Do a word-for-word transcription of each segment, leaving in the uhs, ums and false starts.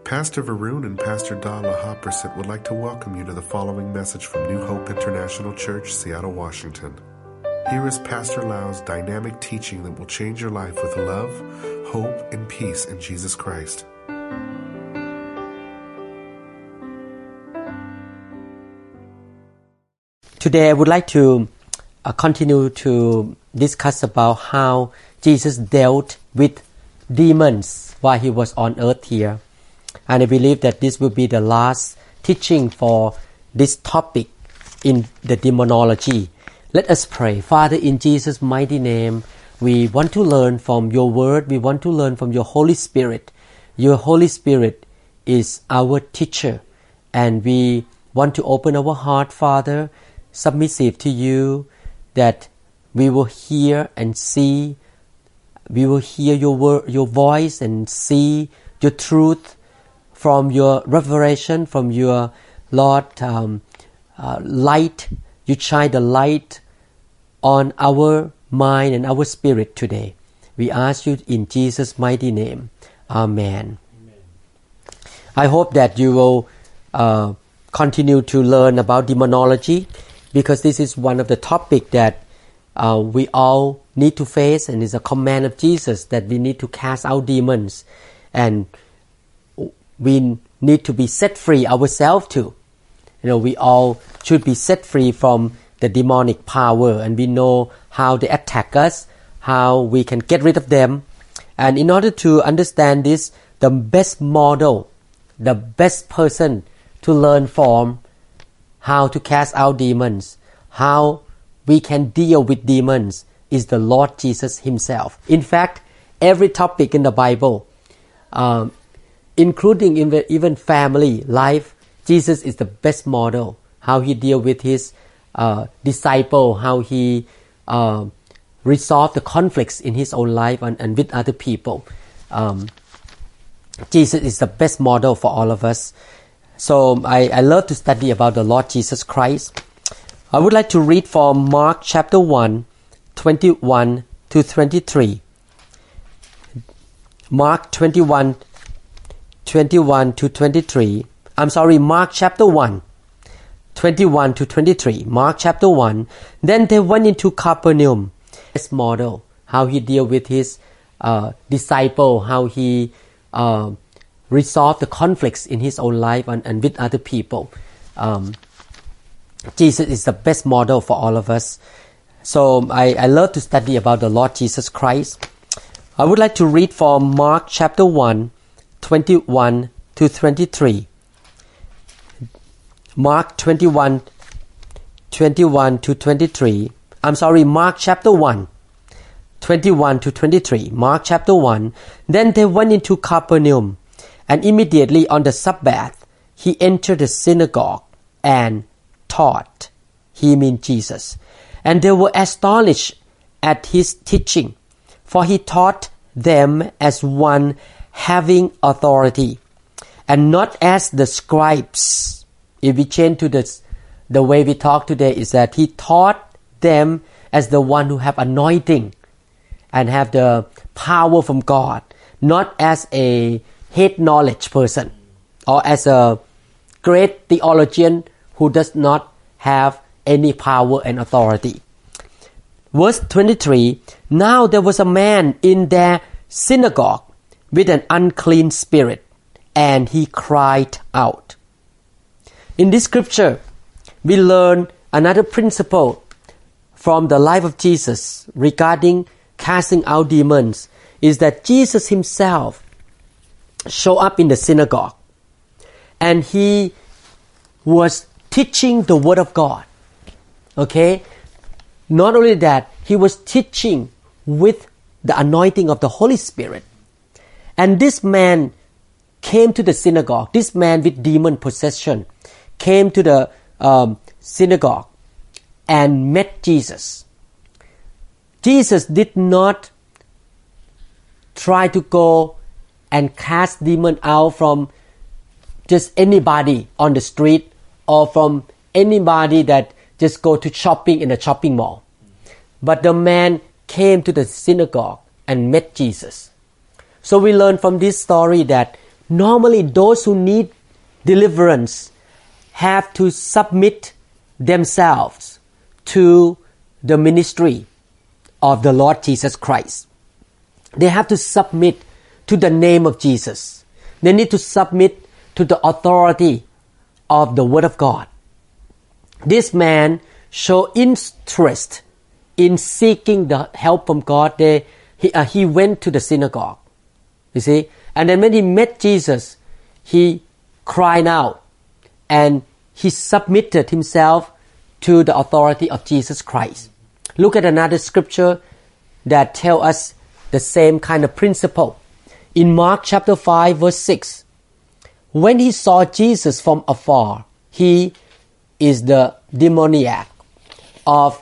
Pastor Varun and Pastor Dala Hopperset would like to welcome you to the following message from New Hope International Church, Seattle, Washington. Here is Pastor Lau's dynamic teaching that will change your life with love, hope, and peace in Jesus Christ. Today I would like to uh, continue to discuss about how Jesus dealt with demons while he was on earth here. And I believe that this will be the last teaching for this topic in the demonology. Let us pray. Father, in Jesus' mighty name, we want to learn from your word. We want to learn from your Holy Spirit. Your Holy Spirit is our teacher. And we want to open our heart, Father, submissive to you, that we will hear and see. We will hear your word, your voice, and see your truth from your revelation, from your Lord um, uh, light. You shine the light on our mind and our spirit today. We ask you in Jesus' mighty name. Amen. Amen. I hope that you will uh, continue to learn about demonology, because this is one of the topics that uh, we all need to face, and it's a command of Jesus that we need to cast out demons, and we need to be set free ourselves too. You know, we all should be set free from the demonic power, and we know how they attack us, how we can get rid of them. And in order to understand this, the best model, the best person to learn from how to cast out demons, how we can deal with demons, is the Lord Jesus himself. In fact, every topic in the Bible, um, including even family life, Jesus is the best model. How he deal with his uh, disciple, how he uh, resolve the conflicts in his own life and, and with other people. Um, Jesus is the best model for all of us. So I, I love to study about the Lord Jesus Christ. I would like to read from Mark chapter one, twenty-one to twenty-three. Mark twenty-one, twenty-one to twenty-three. I'm sorry, Mark chapter one, twenty-one to twenty-three. Mark chapter one. Then they went into Capernaum. This model, how he deal with his uh, disciple, how he uh, resolve the conflicts in his own life and, and with other people. Um, Jesus is the best model for all of us. So I, I love to study about the Lord Jesus Christ. I would like to read from Mark chapter one, twenty-one to twenty-three. Mark twenty-one, twenty-one to twenty-three. I'm sorry, Mark chapter one, twenty-one to twenty-three. Mark chapter one. Then they went into Capernaum, and immediately on the Sabbath, he entered the synagogue and taught. He means Jesus. And they were astonished at his teaching, for he taught them as one having authority, and not as the scribes. If we change to the, the way we talk today, is that he taught them as the one who have anointing and have the power from God, not as a head knowledge person or as a great theologian who does not have any power and authority. Verse twenty-three, now there was a man in their synagogue with an unclean spirit, and he cried out. In this scripture, we learn another principle from the life of Jesus regarding casting out demons, is that Jesus himself showed up in the synagogue, and he was teaching the word of God. Okay? Not only that, he was teaching with the anointing of the Holy Spirit. And this man came to the synagogue. This man with demon possession came to the um, synagogue and met Jesus. Jesus did not try to go and cast demon out from just anybody on the street or from anybody that just go to shopping in a shopping mall. But the man came to the synagogue and met Jesus. So we learn from this story that normally those who need deliverance have to submit themselves to the ministry of the Lord Jesus Christ. They have to submit to the name of Jesus. They need to submit to the authority of the Word of God. This man showed interest in seeking the help from God. They, he, uh, he went to the synagogue, you see. And then when he met Jesus, he cried out and he submitted himself to the authority of Jesus Christ. Look at another scripture that tells us the same kind of principle. In Mark chapter five verse six, when he saw Jesus from afar, he is the demoniac of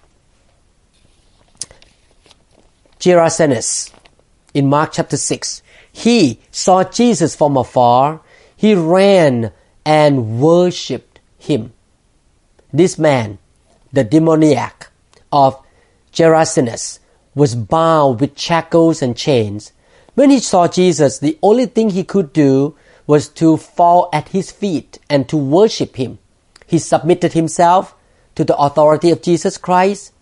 Gerasenes. In Mark chapter six, he saw Jesus from afar. He ran and worshipped him. This man, the demoniac of Gerasenes, was bound with shackles and chains. When he saw Jesus, the only thing he could do was to fall at his feet and to worship him. He submitted himself to the authority of Jesus Christ,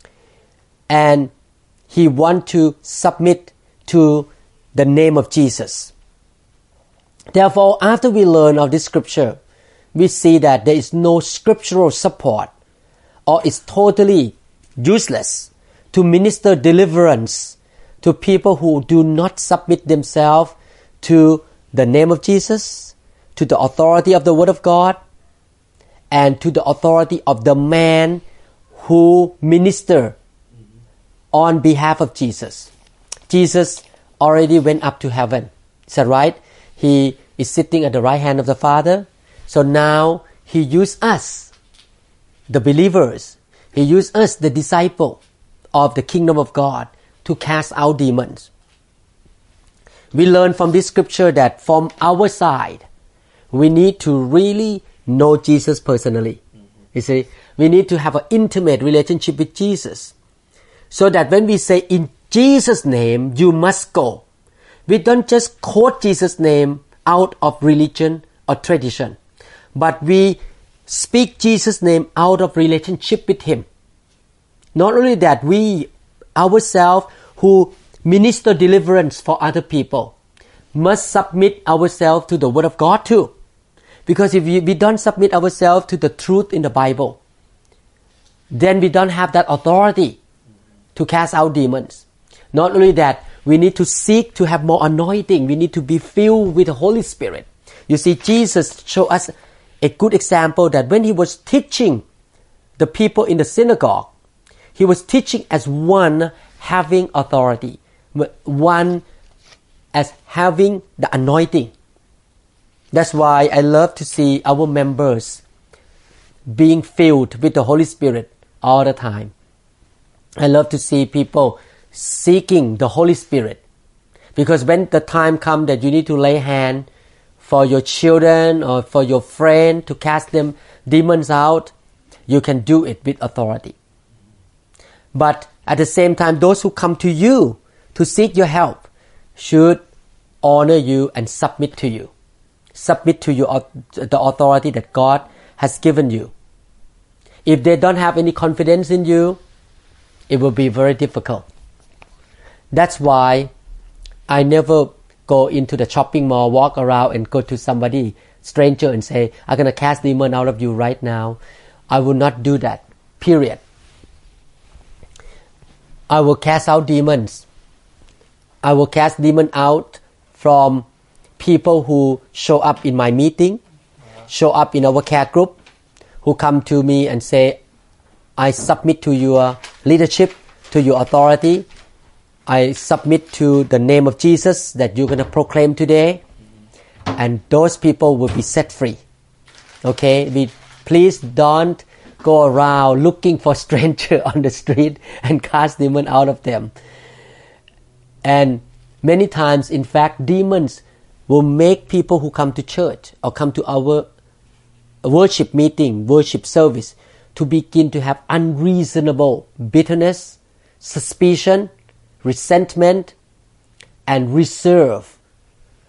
and he wanted to submit to the name of Jesus. Therefore, after we learn of this scripture, we see that there is no scriptural support, or it's totally useless to minister deliverance to people who do not submit themselves to the name of Jesus, to the authority of the Word of God, and to the authority of the man who minister on behalf of Jesus. Jesus already went up to heaven. Is that right? He is sitting at the right hand of the Father. So now He used us, the believers. He used us, the disciple of the kingdom of God, to cast out demons. We learn from this scripture that from our side, we need to really know Jesus personally. You see, we need to have an intimate relationship with Jesus, so that when we say, in Jesus' name, you must go, we don't just quote Jesus' name out of religion or tradition, but we speak Jesus' name out of relationship with Him. Not only that, we ourselves who minister deliverance for other people must submit ourselves to the Word of God too. Because if we, we don't submit ourselves to the truth in the Bible, then we don't have that authority to cast out demons. Not only that, we need to seek to have more anointing. We need to be filled with the Holy Spirit. You see, Jesus showed us a good example that when He was teaching the people in the synagogue, He was teaching as one having authority, one as having the anointing. That's why I love to see our members being filled with the Holy Spirit all the time. I love to see people seeking the Holy Spirit, because when the time comes that you need to lay hand for your children or for your friend to cast them demons out, you can do it with authority. But at the same time, those who come to you to seek your help should honor you and submit to you. Submit to your, the authority that God has given you. If they don't have any confidence in you, it will be very difficult. That's why I never go into the shopping mall, walk around and go to somebody, stranger, and say, I'm going to cast demon out of you right now. I will not do that, period. I will cast out demons. I will cast demon out from people who show up in my meeting, show up in our care group, who come to me and say, I submit to your leadership, to your authority. I submit to the name of Jesus that you're going to proclaim today. And those people will be set free. Okay? We, please don't go around looking for strangers on the street and cast demons out of them. And many times, in fact, demons will make people who come to church or come to our worship meeting, worship service, to begin to have unreasonable bitterness, suspicion, resentment, and reserve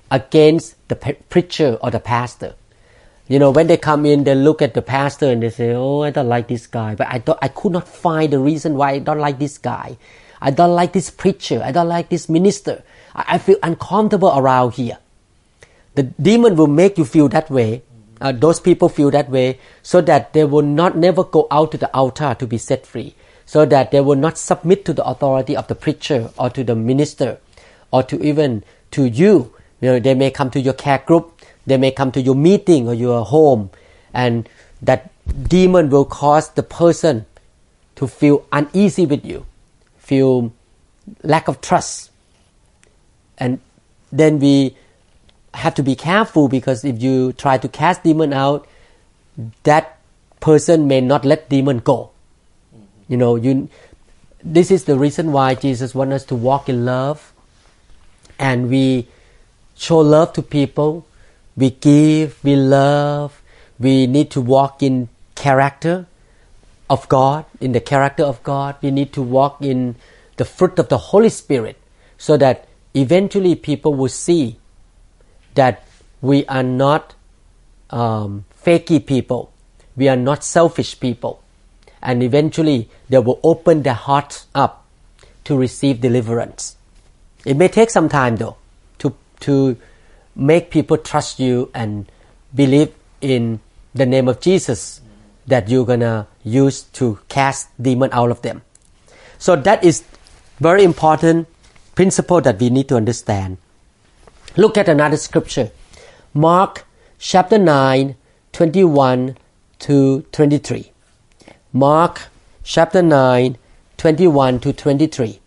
against the preacher or the pastor. You know, when they come in, they look at the pastor and they say, "Oh, I don't like this guy." But I don't, I could not find the reason why I don't like this guy. I don't like this preacher. I don't like this minister. I, I feel uncomfortable around here. The demon will make you feel that way. Uh, those people feel that way, so that they will not never go out to the altar to be set free. So that they will not submit to the authority of the preacher or to the minister, or to even to you. You know, they may come to your care group. They may come to your meeting or your home, and that demon will cause the person to feel uneasy with you, feel lack of trust. And then we have to be careful, because if you try to cast demon out, that person may not let demon go. You know, you. This is the reason why Jesus wants us to walk in love, and we show love to people. We give, we love, we need to walk in character of God, in the character of God. We need to walk in the fruit of the Holy Spirit, so that eventually people will see that we are not um, fakey people. We are not selfish people. And eventually they will open their hearts up to receive deliverance. It may take some time though, to to make people trust you and believe in the name of Jesus that you're gonna use to cast demon out of them. So that is very important principle that we need to understand. Look at another scripture. Mark chapter nine, twenty-one to twenty-three. Mark chapter nine, twenty-one to twenty-three.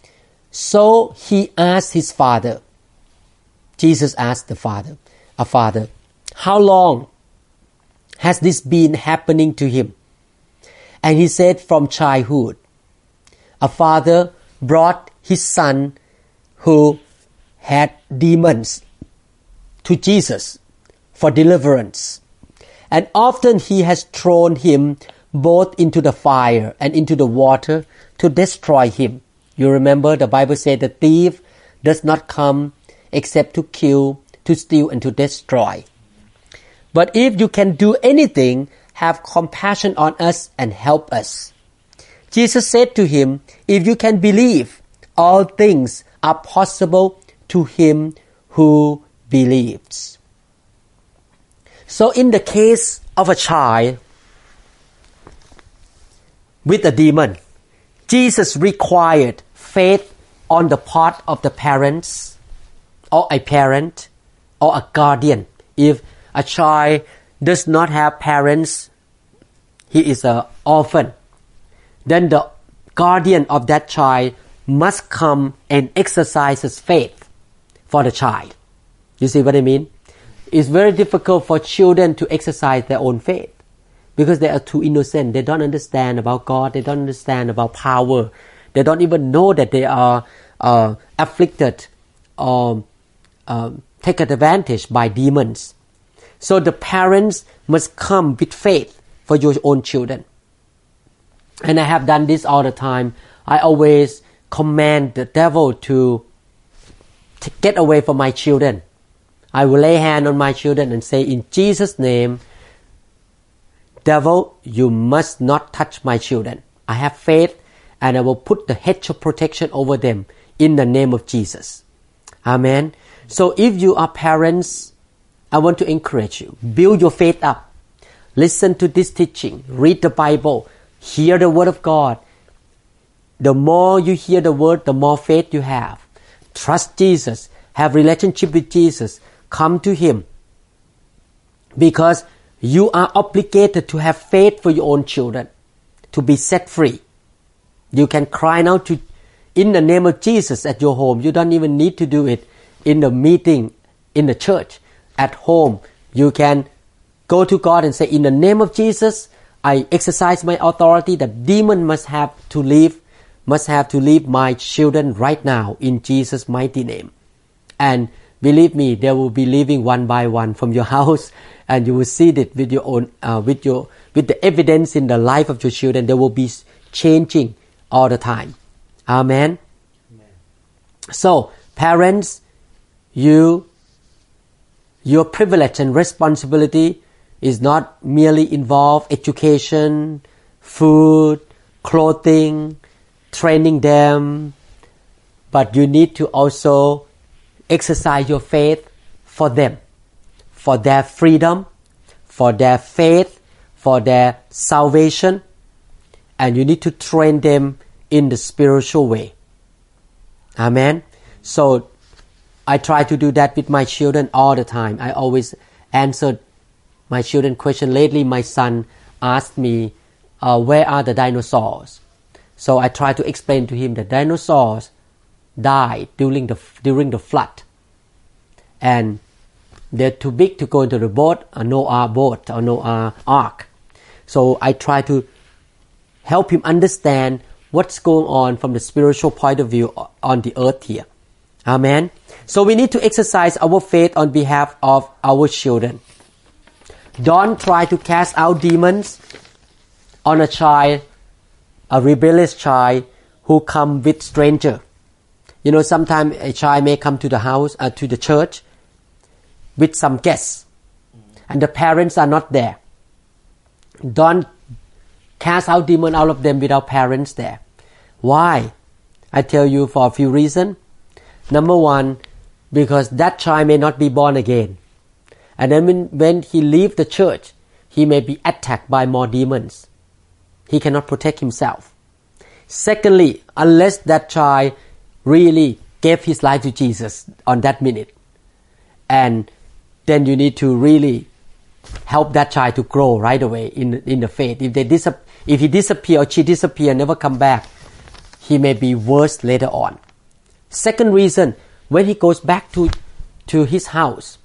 So he asked his father, Jesus asked the father, a father, how long has this been happening to him? And he said, from childhood. A father brought his son who had demons to Jesus for deliverance. And often he has thrown him both into the fire and into the water to destroy him. You remember the Bible said the thief does not come except to kill, to steal, and to destroy. But if you can do anything, have compassion on us and help us. Jesus said to him, if you can believe, all things are possible to him who believes. So in the case of a child with a demon, Jesus required faith on the part of the parents, or a parent, or a guardian. If a child does not have parents, he is an orphan, then the guardian of that child must come and exercise his faith for the child. You see what I mean? It's very difficult for children to exercise their own faith, because they are too innocent. They don't understand about God. They don't understand about power. They don't even know that they are uh, afflicted or um, taken advantage by demons. So the parents must come with faith for your own children. And I have done this all the time. I always command the devil to, to get away from my children. I will lay hand on my children and say, in Jesus' name, devil, you must not touch my children. I have faith, and I will put the hedge of protection over them in the name of Jesus. Amen. So if you are parents, I want to encourage you. Build your faith up. Listen to this teaching. Read the Bible. Hear the word of God. The more you hear the word, the more faith you have. Trust Jesus. Have relationship with Jesus. Come to him. Because you are obligated to have faith for your own children, to be set free. You can cry out to, in the name of Jesus at your home. You don't even need to do it in the meeting, in the church. At home, you can go to God and say, in the name of Jesus, I exercise my authority. The demon must have to leave, must have to leave my children right now in Jesus' mighty name. And believe me, they will be leaving one by one from your house, and you will see it with your own, uh, with your, with the evidence in the life of your children. They will be changing all the time. Amen. Amen. So, parents, you your privilege and responsibility is not merely involve education, food, clothing, training them, but you need to also exercise your faith for them, for their freedom, for their faith, for their salvation, and you need to train them in the spiritual way. Amen. So I try to do that with my children all the time. I always answer my children question. Lately my son asked me, uh, where are the dinosaurs? So I try to explain to him that dinosaurs died during the during the flood, and they're too big to go into the boat, a Noah boat or Noah ark. So I try to help him understand what's going on from the spiritual point of view on the earth here. Amen. So we need to exercise our faith on behalf of our children. Don't try to cast out demons on a child, a rebellious child who come with stranger. You know, sometimes a child may come to the house, uh, to the church with some guests, and the parents are not there. Don't cast out demon out of them without parents there. Why? I tell you for a few reasons. Number one, because that child may not be born again. And then when, when he leaves the church, he may be attacked by more demons. He cannot protect himself. Secondly, unless that child really gave his life to Jesus on that minute, and then you need to really help that child to grow right away in in the faith. If they dis- if he disappear or she disappear, never come back, he may be worse later on. Second reason, when he goes back to to his house,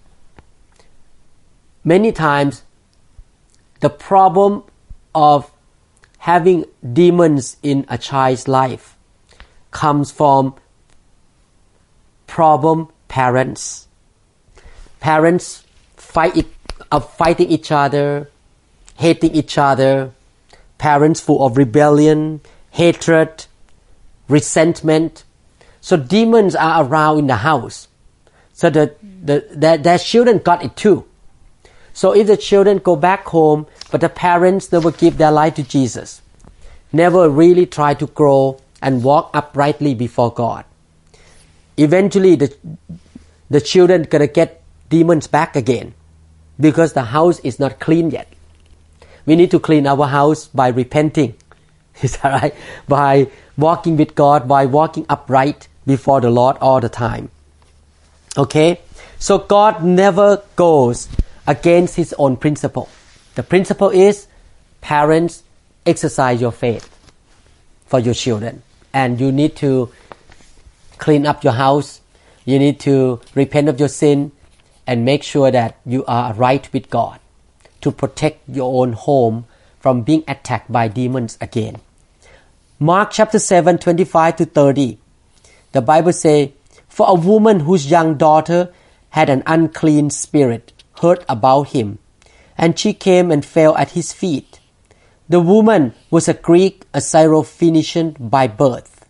many times the problem of having demons in a child's life comes from problem parents. Parents fight it, are fighting each other, hating each other. Parents full of rebellion, hatred, resentment. So demons are around in the house. So the, the, the, their children got it too. So if the children go back home, but the parents never give their life to Jesus, never really try to grow and walk uprightly before God, eventually the, the children gonna get demons back again, because the house is not clean yet. We need to clean our house by repenting. Is that right? By walking with God, by walking upright before the Lord all the time. Okay? So God never goes against His own principle. The principle is, parents, exercise your faith for your children. And you need to clean up your house. You need to repent of your sin and make sure that you are right with God, to protect your own home from being attacked by demons again. Mark chapter seven, twenty-five to thirty. The Bible says, for a woman whose young daughter had an unclean spirit heard about him, and she came and fell at his feet. The woman was a Greek, a Syrophoenician by birth.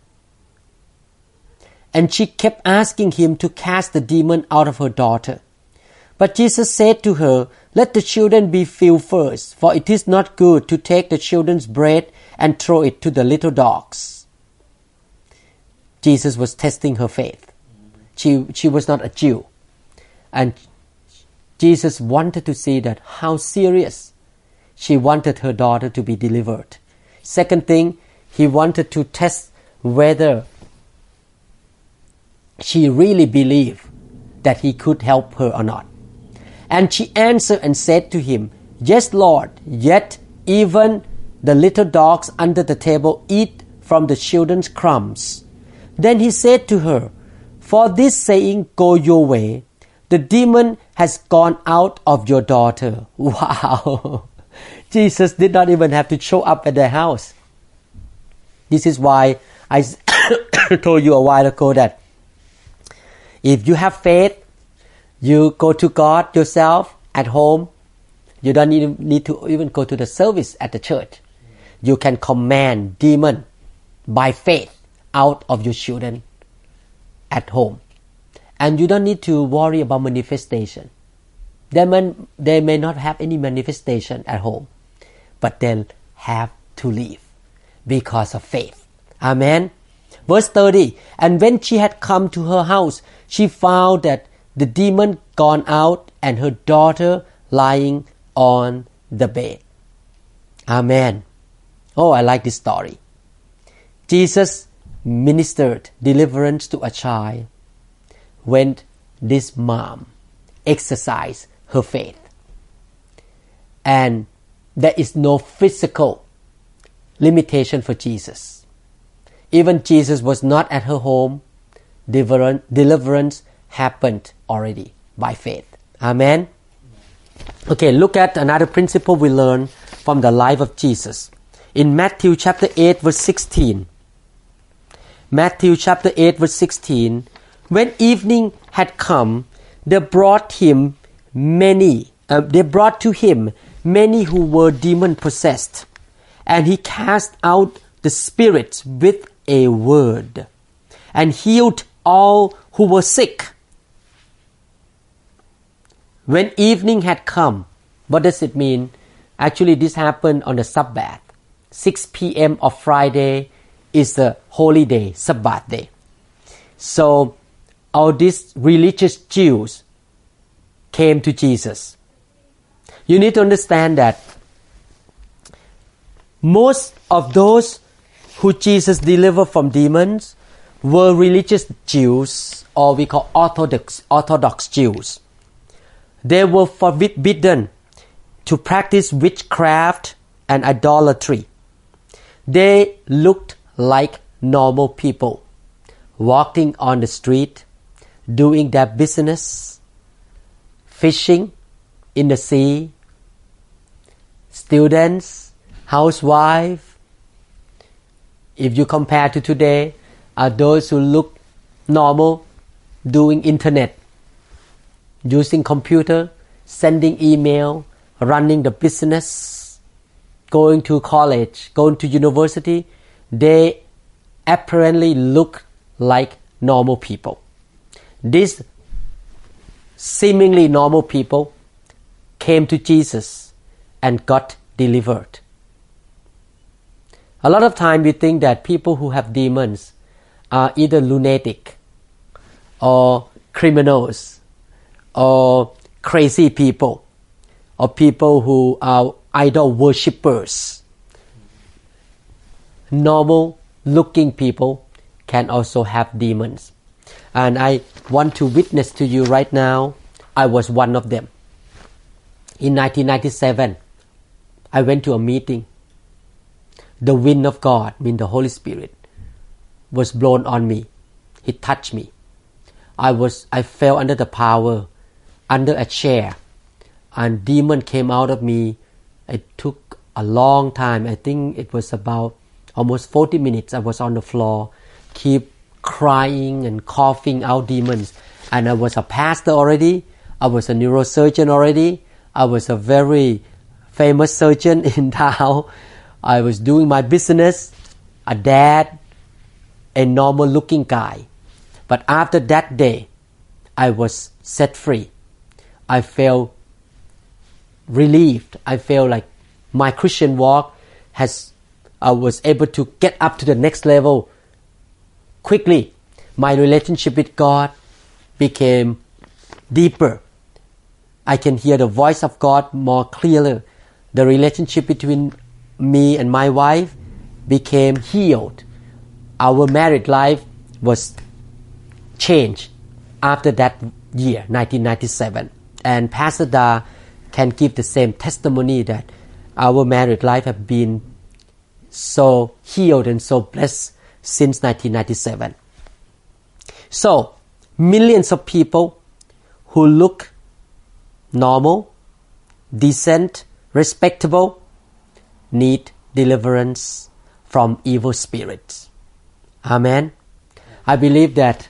And she kept asking him to cast the demon out of her daughter. But Jesus said to her, let the children be filled first, for it is not good to take the children's bread and throw it to the little dogs. Jesus was testing her faith. She, she was not a Jew. And Jesus wanted to see that how serious she wanted her daughter to be delivered. Second thing, he wanted to test whether she really believed that he could help her or not. And she answered and said to him, yes, Lord, yet even the little dogs under the table eat from the children's crumbs. Then he said to her, for this saying, go your way. The demon has gone out of your daughter. Wow! Jesus did not even have to show up at their house. This is why I told you a while ago that if you have faith, you go to God yourself at home. You don't need, need to even go to the service at the church. You can command demon by faith out of your children at home. And you don't need to worry about manifestation. They may, they may not have any manifestation at home, but they'll have to leave because of faith. Amen. Verse thirty, and when she had come to her house, she found that the demon gone out and her daughter lying on the bed. Amen. Oh, I like this story. Jesus ministered deliverance to a child when this mom exercised her faith. And there is no physical limitation for Jesus. Even Jesus was not at her home. Deliverance happened already by faith. Amen. Okay, look at another principle we learn from the life of Jesus. In Matthew chapter eight verse sixteen. Matthew chapter eight verse sixteen. When evening had come, they brought him many, uh, they brought to him many who were demon possessed, and he cast out the spirits with a word, and healed all who were sick. When evening had come, what does it mean? Actually, this happened on the Sabbath. six p.m. of Friday is the holy day, Sabbath day. So, all these religious Jews came to Jesus. You need to understand that most of those who Jesus delivered from demons were religious Jews, or we call Orthodox, Orthodox Jews. They were forbidden to practice witchcraft and idolatry. They looked like normal people, walking on the street, doing their business, fishing in the sea, students, housewives. If you compare to today, are those who look normal, doing internet, using computer, sending email, running the business, going to college, going to university. They apparently look like normal people. These seemingly normal people came to Jesus and got delivered. A lot of time we think that people who have demons are either lunatic or criminals or crazy people or people who are idol worshippers. Normal looking people can also have demons. And I want to witness to you right now, I was one of them. In nineteen ninety-seven, I went to a meeting. The wind of God, I mean the Holy Spirit, was blown on me. He touched me. I was, I fell under the power, under a chair, and demon came out of me. It took a long time. I think it was about almost forty minutes. I was on the floor, keep crying and coughing out demons. And I was a pastor already. I was a neurosurgeon already. I was a very famous surgeon in town. I was doing my business, a dad, a normal looking guy. But after that day, I was set free. I felt relieved. I felt like my Christian walk has, I was able to get up to the next level quickly. My relationship with God became deeper. I can hear the voice of God more clearly. The relationship between me and my wife became healed. Our married life was changed after that year, nineteen ninety-seven. And Pastor Da can give the same testimony that our married life have been so healed and so blessed since nineteen ninety-seven. So, millions of people who look normal, decent, respectable, need deliverance from evil spirits. Amen. I believe that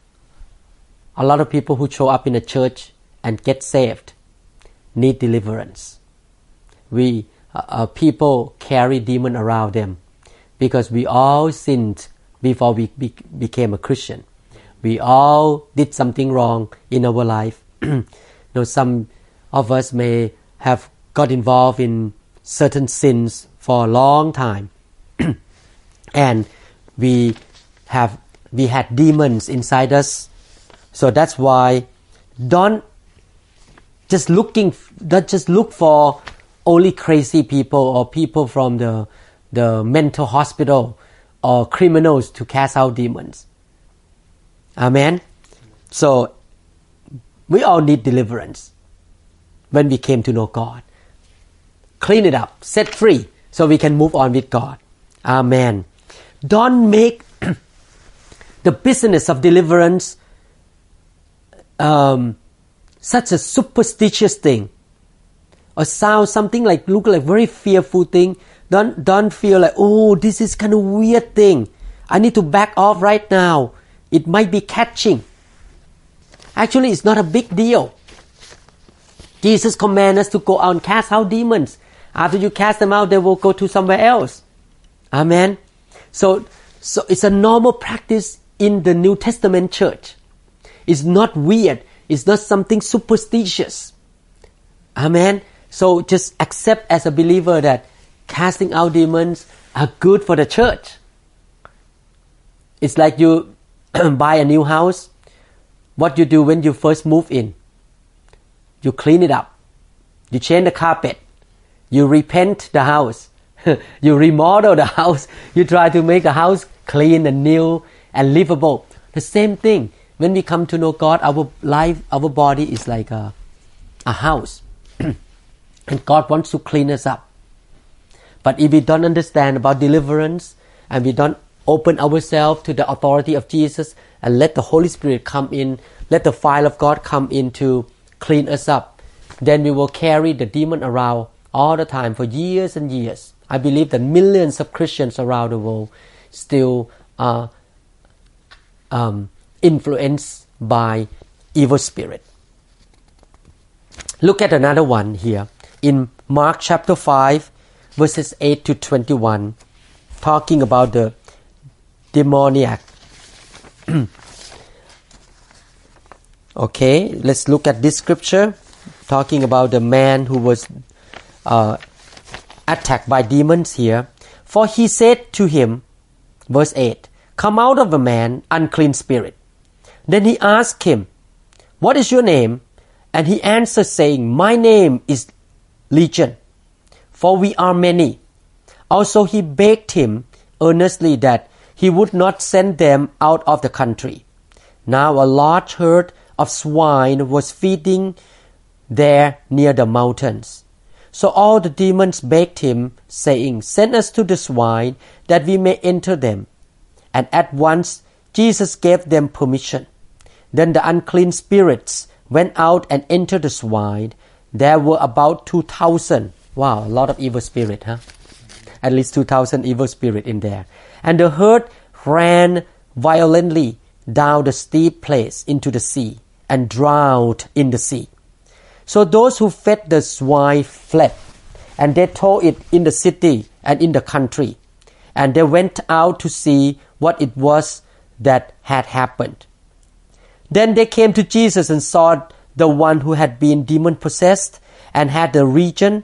a lot of people who show up in a church and get saved need deliverance. We uh, uh, people carry demon around them because we all sinned before we be- became a Christian. We all did something wrong in our life. You know, some of us may have got involved in certain sins for a long time and we have we had demons inside us. So that's why don't just looking don't just look for only crazy people or people from the the mental hospital or criminals to cast out demons. Amen. So we all need deliverance when we came to know God. Clean it up, set free, so we can move on with God. Amen. Don't make the business of deliverance um, such a superstitious thing, or sound something like look like very fearful thing. Don't don't feel like, oh, this is kind of weird thing. I need to back off right now. It might be catching. Actually, it's not a big deal. Jesus commands us to go out and cast out demons. After you cast them out, they will go to somewhere else. Amen. So, so it's a normal practice in the New Testament church. It's not weird. It's not something superstitious. Amen. So just accept as a believer that casting out demons are good for the church. It's like you buy a new house. What you do when you first move in? You clean it up. You change the carpet. You repaint the house. You remodel the house. You try to make the house clean and new and livable. The same thing. When we come to know God, our life, our body is like a, a house. And God wants to clean us up. But if we don't understand about deliverance and we don't open ourselves to the authority of Jesus and let the Holy Spirit come in, let the fire of God come in to clean us up, then we will carry the demon around all the time for years and years. I believe that millions of Christians around the world still are um, influenced by evil spirit. Look at another one here in Mark chapter five, verses eight to twenty-one, talking about the demoniac. Okay, let's look at this scripture talking about the man who was uh, attacked by demons here. For he said to him, verse eight, "Come out of the man, unclean spirit." Then he asked him, "What is your name?" And he answered, saying, "My name is Legion, for we are many." Also he begged him earnestly that he would not send them out of the country. Now a large herd of swine was feeding there near the mountains. So all the demons begged him, saying, "Send us to the swine, that we may enter them." And at once Jesus gave them permission. Then the unclean spirits went out and entered the swine. There were about two thousand. Wow, a lot of evil spirit, huh? At least two thousand evil spirit in there. And the herd ran violently down the steep place into the sea and drowned in the sea. So those who fed the swine fled, and they told it in the city and in the country. And they went out to see what it was that had happened. Then they came to Jesus and saw the one who had been demon-possessed and had the region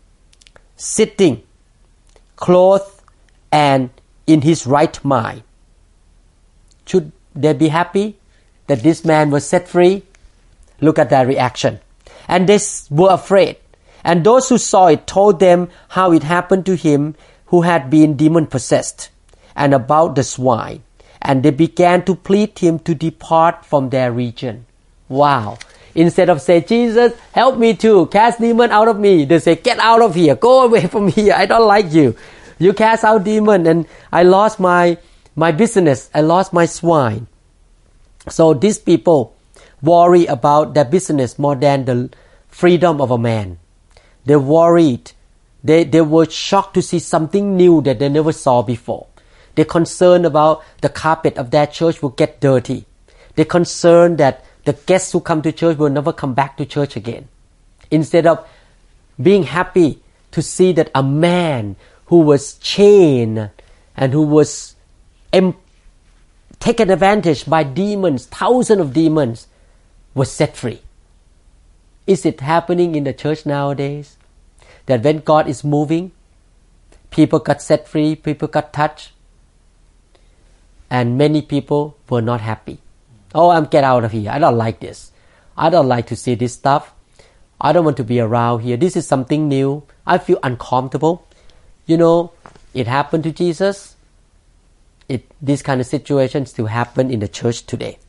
sitting, clothed, and in his right mind. Should they be happy that this man was set free? Look at their reaction. And they were afraid. And those who saw it told them how it happened to him who had been demon-possessed, and about the swine. And they began to plead him to depart from their region. Wow. Instead of saying, "Jesus, help me to cast demon out of me," they say, "Get out of here. Go away from here. I don't like you. You cast out demon and I lost my, my business. I lost my swine." So these people worry about their business more than the freedom of a man. They worried. They, they were shocked to see something new that they never saw before. They're concerned about the carpet of their church will get dirty. They're concerned that the guests who come to church will never come back to church again. Instead of being happy to see that a man who was chained and who was em- taken advantage by demons, thousands of demons, was set free. Is it happening in the church nowadays? That when God is moving, people got set free, people got touched, and many people were not happy. Oh, I'm get out of here. I don't like this. I don't like to see this stuff. I don't want to be around here. This is something new. I feel uncomfortable. You know, it happened to Jesus. It, this kind of situation still happen in the church today.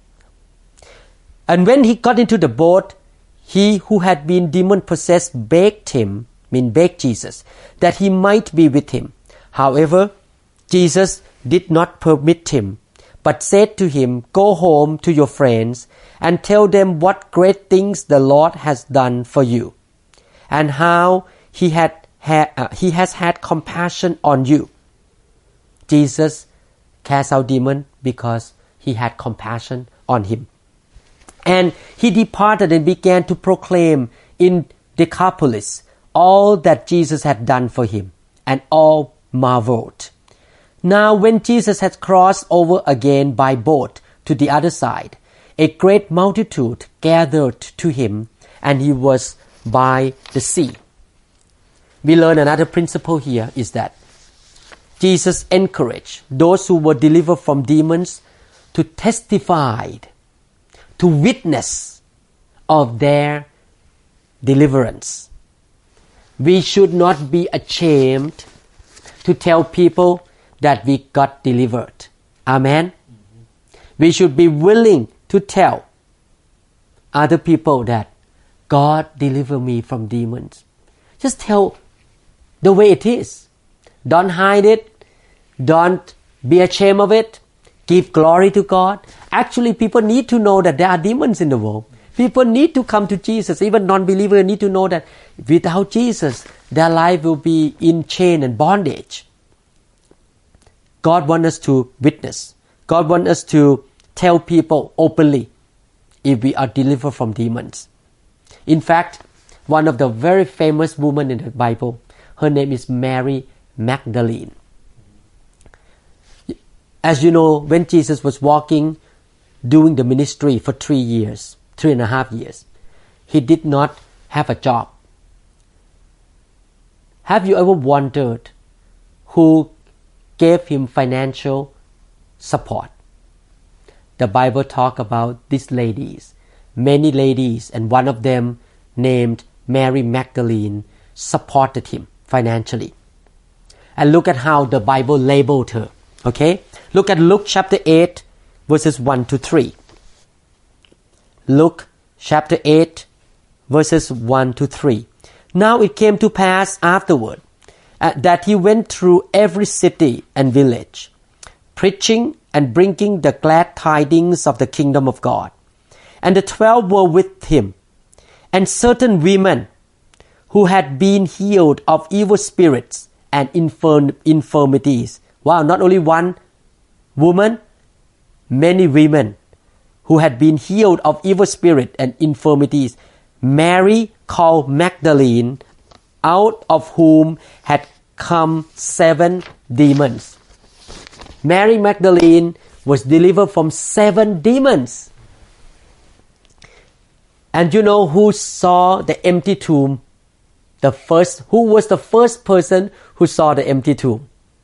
And when he got into the boat, he who had been demon-possessed begged him, mean begged Jesus, that he might be with him. However, Jesus did not permit him, but said to him, "Go home to your friends and tell them what great things the Lord has done for you, and how he had ha- uh, he has had compassion on you." Jesus cast out demon because he had compassion on him. And he departed and began to proclaim in Decapolis all that Jesus had done for him, and all marveled. Now when Jesus had crossed over again by boat to the other side, a great multitude gathered to him, and he was by the sea. We learn another principle here is that Jesus encouraged those who were delivered from demons to testify, to witness of their deliverance. We should not be ashamed to tell people that we got delivered. Amen? Mm-hmm. We should be willing to tell other people that God delivered me from demons. Just tell the way it is. Don't hide it. Don't be ashamed of it. Give glory to God. Actually, people need to know that there are demons in the world. People need to come to Jesus. Even non-believers need to know that without Jesus, their life will be in chain and bondage. God wants us to witness. God wants us to tell people openly if we are delivered from demons. In fact, one of the very famous women in the Bible, her name is Mary Magdalene. As you know, when Jesus was walking, doing the ministry for three years, three and a half years, he did not have a job. Have you ever wondered who gave him financial support? The Bible talk about these ladies, many ladies, and one of them named Mary Magdalene supported him financially. And look at how the Bible labeled her. Okay? Look at Luke chapter eight, verses one to three. Luke chapter eight, verses one to three. Now it came to pass afterward uh, that he went through every city and village, preaching and bringing the glad tidings of the kingdom of God. And the twelve were with him, and certain women who had been healed of evil spirits and infirm- infirmities. Wow, not only one woman, many women who had been healed of evil spirit and infirmities. Mary called Magdalene, out of whom had come seven demons. Mary Magdalene was delivered from seven demons. And you know who saw the empty tomb? The first, who was the first person who saw the empty tomb?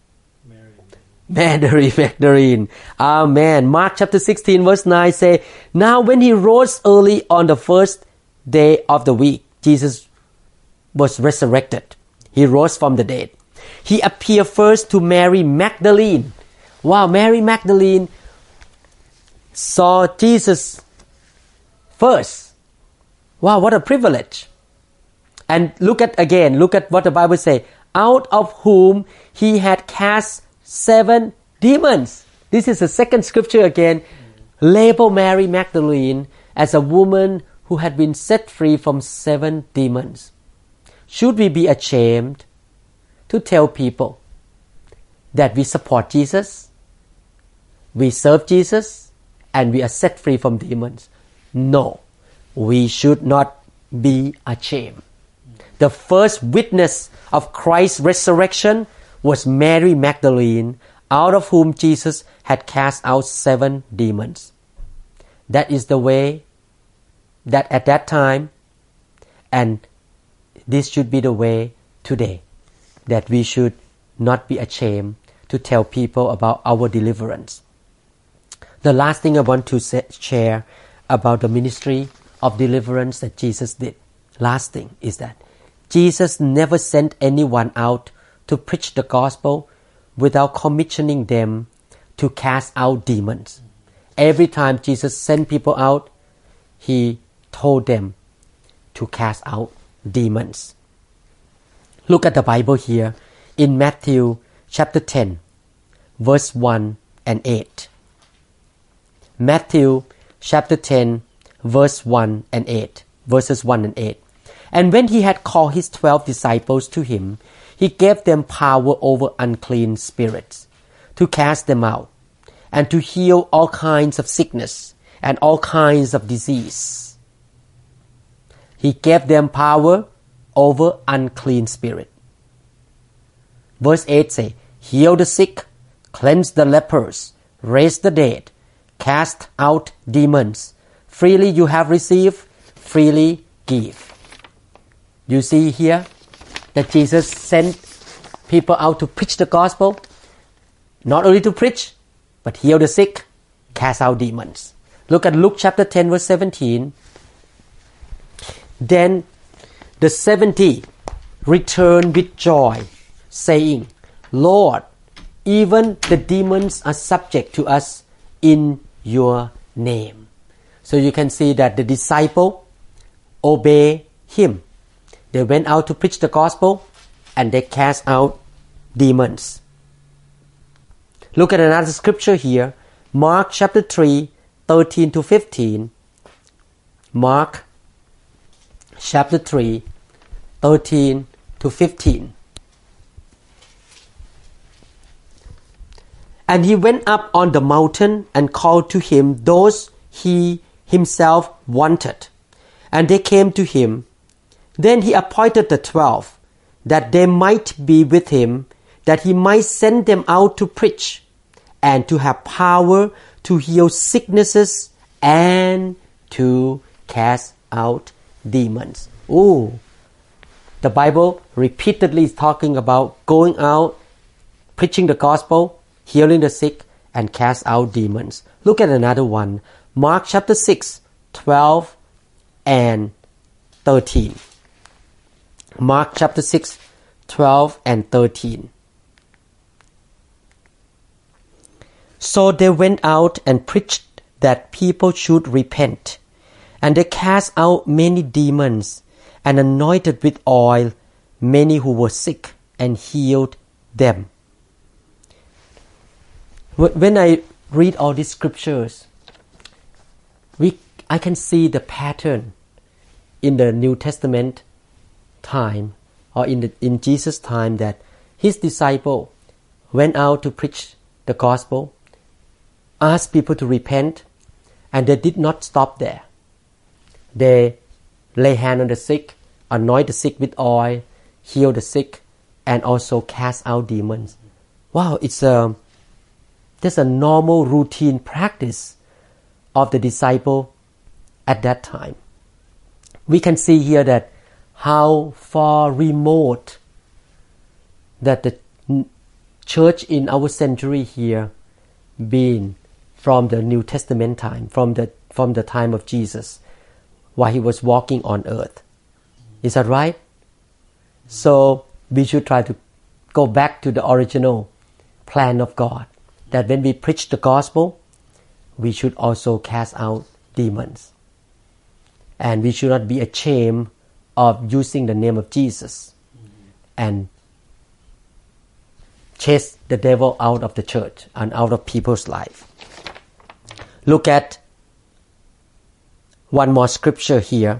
Mary Magdalene. Amen. Mark chapter sixteen verse nine say, "Now when he rose early on the first day of the week," Jesus was resurrected. He rose from the dead. "He appeared first to Mary Magdalene." Wow, Mary Magdalene saw Jesus first. Wow, what a privilege. And look at again, look at what the Bible says. "Out of whom he had cast seven demons." This is the second scripture again. Label Mary Magdalene as a woman who had been set free from seven demons. Should we be ashamed to tell people that we support Jesus, we serve Jesus, and we are set free from demons? No, we should not be ashamed. The first witness of Christ's resurrection was Mary Magdalene, out of whom Jesus had cast out seven demons. That is the way that at that time And this should be the way today, that we should not be ashamed to tell people about our deliverance. The last thing I want to say, share about the ministry of deliverance that Jesus did. Last thing is that Jesus never sent anyone out to preach the gospel without commissioning them to cast out demons. Every time Jesus sent people out, He told them to cast out demons. Look at the Bible here in Matthew chapter ten, verse one and eight. Matthew chapter ten, verse one and eight. Verses one and eight. And when He had called His twelve disciples to Him, He gave them power over unclean spirits, to cast them out, and to heal all kinds of sickness and all kinds of disease. He gave them power over unclean spirit. Verse eight says, heal the sick, cleanse the lepers, raise the dead, cast out demons. Freely you have received, freely give. You see here that Jesus sent people out to preach the gospel, not only to preach, but heal the sick, cast out demons. Look at Luke chapter ten, verse seventeen. Then the seventy returned with joy, saying, Lord, even the demons are subject to us in your name. So you can see that the disciple obey Him. They went out to preach the gospel and they cast out demons. Look at another scripture here. Mark chapter three, thirteen to fifteen. Mark chapter three, thirteen to fifteen. And He went up on the mountain and called to Him those He Himself wanted. And they came to Him. Then He appointed the twelve, that they might be with Him, that He might send them out to preach, and to have power to heal sicknesses and to cast out demons. Oh, the Bible repeatedly is talking about going out, preaching the gospel, healing the sick, and cast out demons. Look at another one. Mark chapter six, twelve and thirteen. Mark chapter six, twelve and thirteen. So they went out and preached that people should repent. And they cast out many demons and anointed with oil many who were sick and healed them. When I read all these scriptures, we I can see the pattern in the New Testament time, or in the, in Jesus' time, that His disciple went out to preach the gospel, asked people to repent, and they did not stop there. They lay hand on the sick, anoint the sick with oil, heal the sick, and also cast out demons. Wow, it's a just a normal routine practice of the disciple at that time. We can see here that how far remote that the church in our century here been from the New Testament time, from the from the time of Jesus, while He was walking on earth. Is that right? So we should try to go back to the original plan of God, that when we preach the gospel, we should also cast out demons. And we should not be ashamed of using the name of Jesus and chase the devil out of the church and out of people's life. Look at one more scripture here.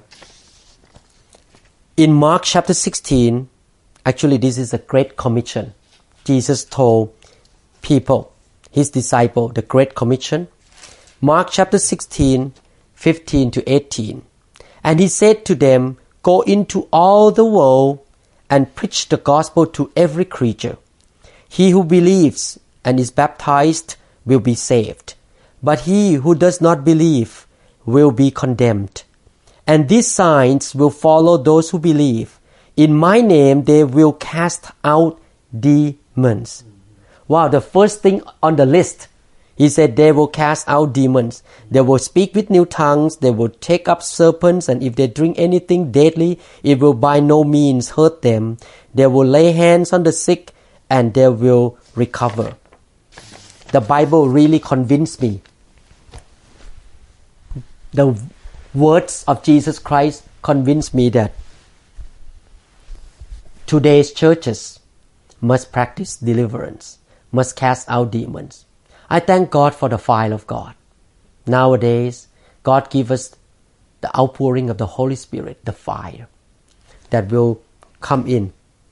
In Mark chapter sixteen, actually this is a great commission. Jesus told people, His disciple, the great commission. Mark chapter sixteen, fifteen to eighteen. And He said to them, go into all the world and preach the gospel to every creature. He who believes and is baptized will be saved, but he who does not believe will be condemned. And these signs will follow those who believe. In my name they will cast out demons. Wow, the first thing on the list, he said they will cast out demons. They will speak with new tongues. They will take up serpents. And if they drink anything deadly, it will by no means hurt them. They will lay hands on the sick and they will recover. The Bible really convinced me. The words of Jesus Christ convinced me that today's churches must practice deliverance, must cast out demons. I thank God for the fire of God. Nowadays, God gives us the outpouring of the Holy Spirit, the fire that will come in,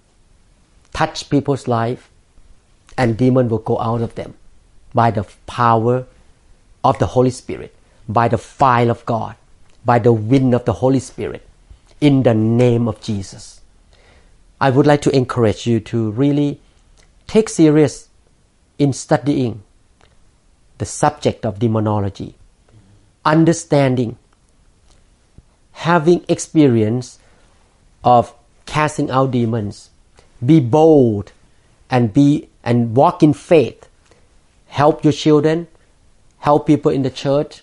touch people's life, and demons will go out of them by the power of the Holy Spirit, by the fire of God, by the wind of the Holy Spirit, in the name of Jesus. I would like to encourage you to really take serious in studying the subject of demonology, understanding, having experience of casting out demons. Be bold and be and walk in faith. Help your children, help people in the church,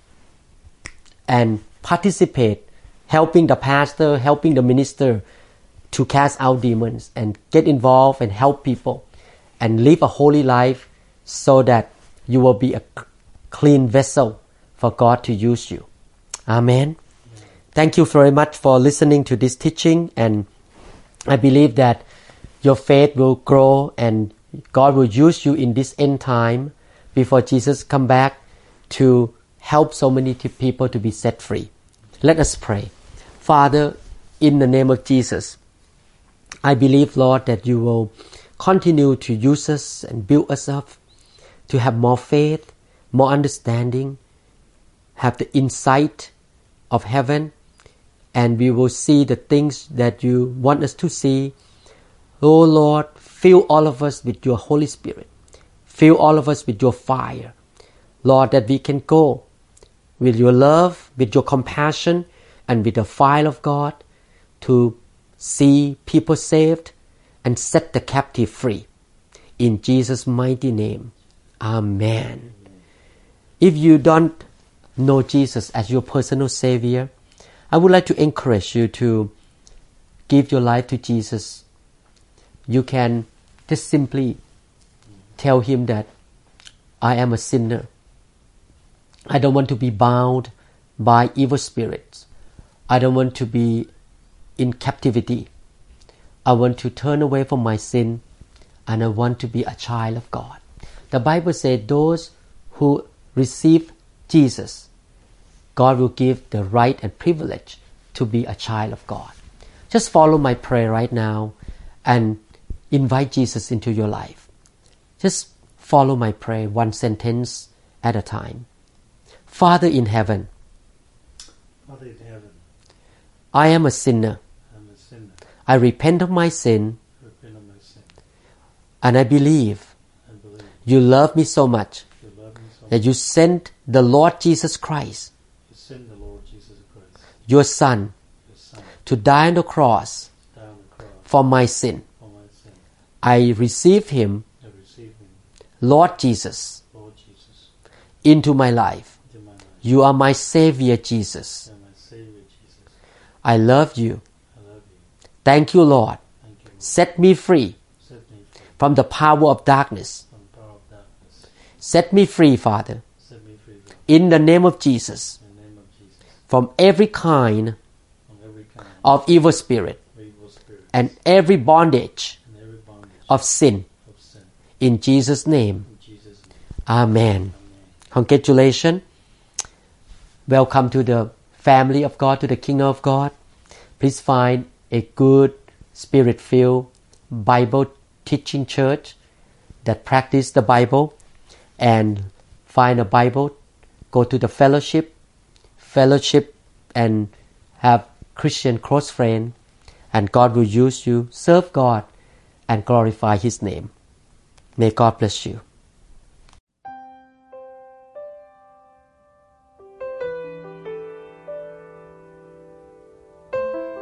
and participate, helping the pastor, helping the minister to cast out demons, and get involved and help people and live a holy life so that you will be a clean vessel for God to use you. Amen. Thank you very much for listening to this teaching, and I believe that your faith will grow and God will use you in this end time before Jesus come back to help so many people to be set free. Let us pray. Father, in the name of Jesus, I believe, Lord, that you will continue to use us and build us up to have more faith, more understanding, have the insight of heaven, and we will see the things that you want us to see. Oh Lord, fill all of us with your Holy Spirit. Fill all of us with your fire. Lord, that we can go with your love, with your compassion, and with the fire of God to see people saved and set the captive free. In Jesus' mighty name, Amen. If you don't know Jesus as your personal Savior, I would like to encourage you to give your life to Jesus. You can just simply tell Him that I am a sinner. I don't want to be bound by evil spirits. I don't want to be in captivity. I want to turn away from my sin, and I want to be a child of God. The Bible says those who receive Jesus, God will give the right and privilege to be a child of God. Just follow my prayer right now and invite Jesus into your life. Just follow my prayer one sentence at a time. Father in heaven, Father in heaven, I am a sinner. I am a sinner. I repent of my sin, I repent of my sin. and I believe I believe you love me so much you love me so that much. you sent the Lord Jesus Christ, You send the Lord Jesus Christ, your Son, your Son, to die on the cross down the cross for my sin. for my sin. I receive Him, I receive Him, Lord Jesus, Lord Jesus, into my life. into my life. You are my Savior, Jesus. You are my Savior, Jesus. I love you. I love you. Thank you, Lord. Thank you, Lord. Set me free Set me free from the power of darkness. from the power of darkness. Set me free, Father, Set me free, Lord, in the name of Jesus, in the name of Jesus, from every kind from every kind of evil spirit of evil spirit and every bondage and every bondage of sin. of sin. In Jesus' name, In Jesus' name, Amen. Amen. Congratulations. Welcome to the family of God, to the kingdom of God. Please find a good, spirit-filled, Bible teaching church that practice the Bible, and find a Bible, go to the fellowship, fellowship and have Christian close friend, and God will use you, serve God, and glorify His name. May God bless you.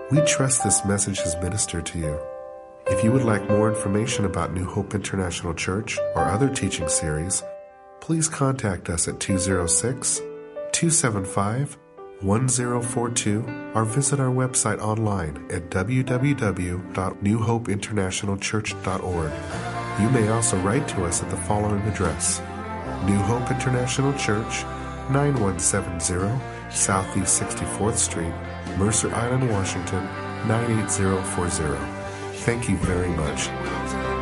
We trust this message has ministered to you. If you would like more information about New Hope International Church or other teaching series, please contact us at two oh six, two seven five, one oh four two or visit our website online at w w w dot new hope international church dot org. You may also write to us at the following address: New Hope International Church, nine one seven zero Southeast sixty-fourth Street, Mercer Island, Washington, nine eight zero four zero. Thank you very much.